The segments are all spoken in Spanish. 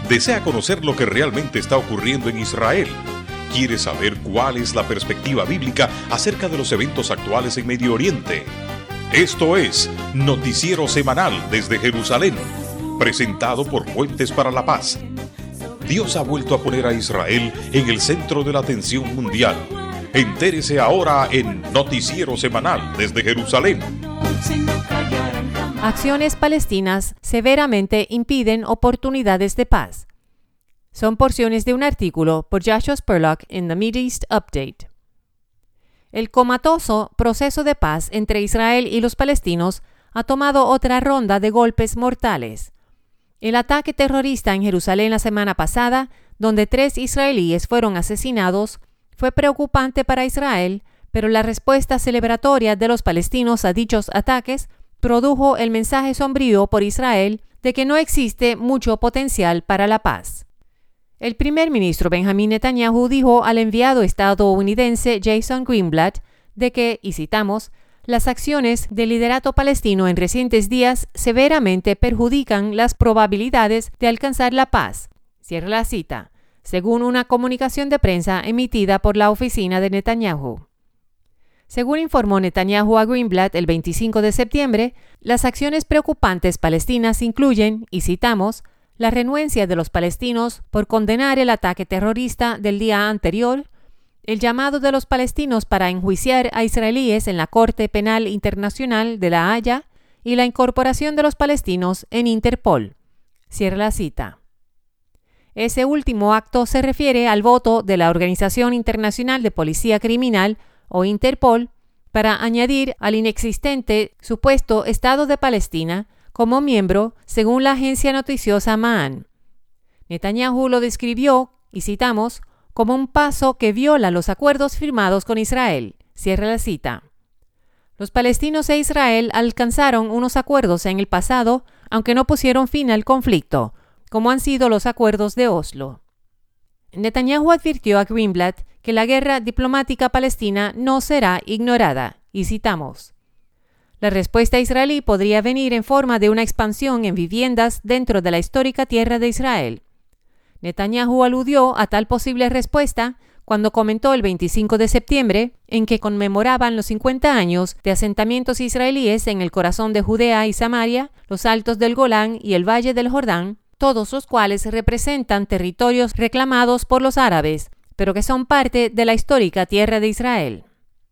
¿Desea conocer lo que realmente está ocurriendo en Israel? ¿Quiere saber cuál es la perspectiva bíblica acerca de los eventos actuales en Medio Oriente? Esto es Noticiero Semanal desde Jerusalén, presentado por Puentes para la Paz. Dios ha vuelto a poner a Israel en el centro de la atención mundial. Entérese ahora en Noticiero Semanal desde Jerusalén. Acciones palestinas severamente impiden oportunidades de paz. Son porciones de un artículo por Joshua Spurlock en The Middle East Update. El comatoso proceso de paz entre Israel y los palestinos ha tomado otra ronda de golpes mortales. El ataque terrorista en Jerusalén la semana pasada, donde 3 israelíes fueron asesinados, fue preocupante para Israel, pero la respuesta celebratoria de los palestinos a dichos ataques produjo el mensaje sombrío por Israel de que no existe mucho potencial para la paz. El primer ministro Benjamin Netanyahu dijo al enviado estadounidense Jason Greenblatt de que, y citamos, las acciones del liderato palestino en recientes días severamente perjudican las probabilidades de alcanzar la paz. Cierra la cita, según una comunicación de prensa emitida por la oficina de Netanyahu. Según informó Netanyahu a Greenblatt el 25 de septiembre, las acciones preocupantes palestinas incluyen, y citamos, la renuencia de los palestinos por condenar el ataque terrorista del día anterior, el llamado de los palestinos para enjuiciar a israelíes en la Corte Penal Internacional de La Haya y la incorporación de los palestinos en Interpol. Cierra la cita. Ese último acto se refiere al voto de la Organización Internacional de Policía Criminal, o Interpol, para añadir al inexistente supuesto Estado de Palestina como miembro, según la agencia noticiosa Ma'an. Netanyahu lo describió, y citamos, como un paso que viola los acuerdos firmados con Israel. Cierra la cita. Los palestinos e Israel alcanzaron unos acuerdos en el pasado, aunque no pusieron fin al conflicto, como han sido los acuerdos de Oslo. Netanyahu advirtió a Greenblatt que la guerra diplomática palestina no será ignorada, y citamos, la respuesta israelí podría venir en forma de una expansión en viviendas dentro de la histórica tierra de Israel. Netanyahu aludió a tal posible respuesta cuando comentó el 25 de septiembre, en que conmemoraban los 50 años de asentamientos israelíes en el corazón de Judea y Samaria, los altos del Golán y el valle del Jordán, todos los cuales representan territorios reclamados por los árabes, pero que son parte de la histórica tierra de Israel.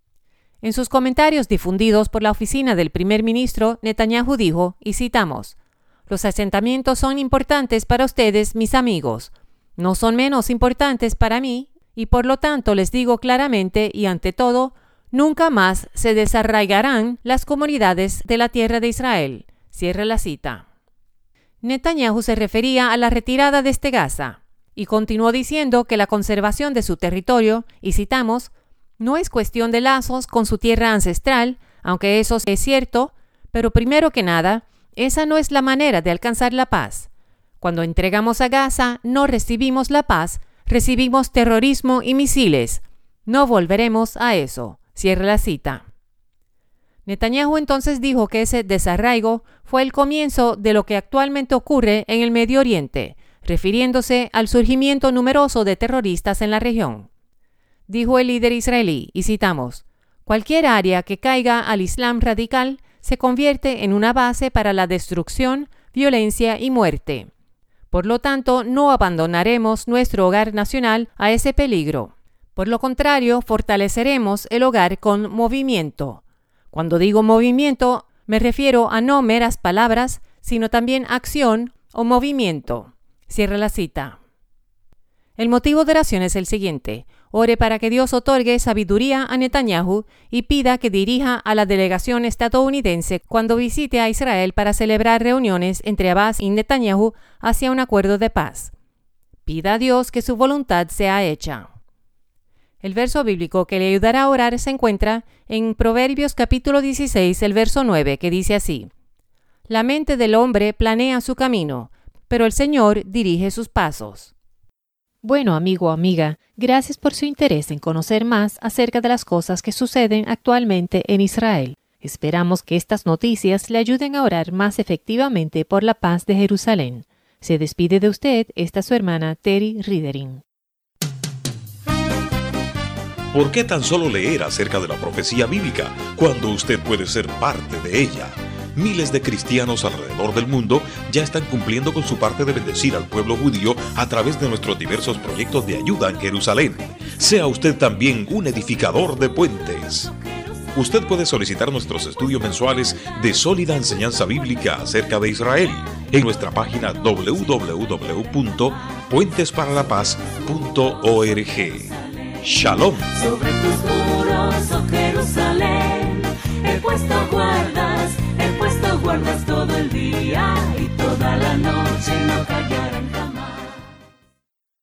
En sus comentarios difundidos por la oficina del primer ministro, Netanyahu dijo, y citamos, los asentamientos son importantes para ustedes, mis amigos. No son menos importantes para mí, y por lo tanto les digo claramente y ante todo, nunca más se desarraigarán las comunidades de la tierra de Israel. Cierra la cita. Netanyahu se refería a la retirada desde Gaza, y continuó diciendo que la conservación de su territorio, y citamos, no es cuestión de lazos con su tierra ancestral, aunque eso es cierto, pero primero que nada, esa no es la manera de alcanzar la paz. Cuando entregamos a Gaza, no recibimos la paz, recibimos terrorismo y misiles. No volveremos a eso. Cierra la cita. Netanyahu entonces dijo que ese desarraigo fue el comienzo de lo que actualmente ocurre en el Medio Oriente, refiriéndose al surgimiento numeroso de terroristas en la región. Dijo el líder israelí, y citamos, cualquier área que caiga al Islam radical se convierte en una base para la destrucción, violencia y muerte. Por lo tanto, no abandonaremos nuestro hogar nacional a ese peligro. Por lo contrario, fortaleceremos el hogar con movimiento. Cuando digo movimiento, me refiero a no meras palabras, sino también acción o movimiento. Cierra la cita. El motivo de oración es el siguiente. Ore para que Dios otorgue sabiduría a Netanyahu y pida que dirija a la delegación estadounidense cuando visite a Israel para celebrar reuniones entre Abbas y Netanyahu hacia un acuerdo de paz. Pida a Dios que su voluntad sea hecha. El verso bíblico que le ayudará a orar se encuentra en Proverbios capítulo 16, el verso 9, que dice así: La mente del hombre planea su camino, pero el Señor dirige sus pasos. Bueno, amigo o amiga, gracias por su interés en conocer más acerca de las cosas que suceden actualmente en Israel. Esperamos que estas noticias le ayuden a orar más efectivamente por la paz de Jerusalén. Se despide de usted esta su hermana Terry Ridering. ¿Por qué tan solo leer acerca de la profecía bíblica cuando usted puede ser parte de ella? Miles de cristianos alrededor del mundo ya están cumpliendo con su parte de bendecir al pueblo judío a través de nuestros diversos proyectos de ayuda en Jerusalén. Sea usted también un edificador de puentes. Usted puede solicitar nuestros estudios mensuales de sólida enseñanza bíblica acerca de Israel en nuestra página www.puentesparalapaz.org. Shalom. Sobre tus muros, oh Jerusalén, he puesto guardas todo el día y toda la noche. No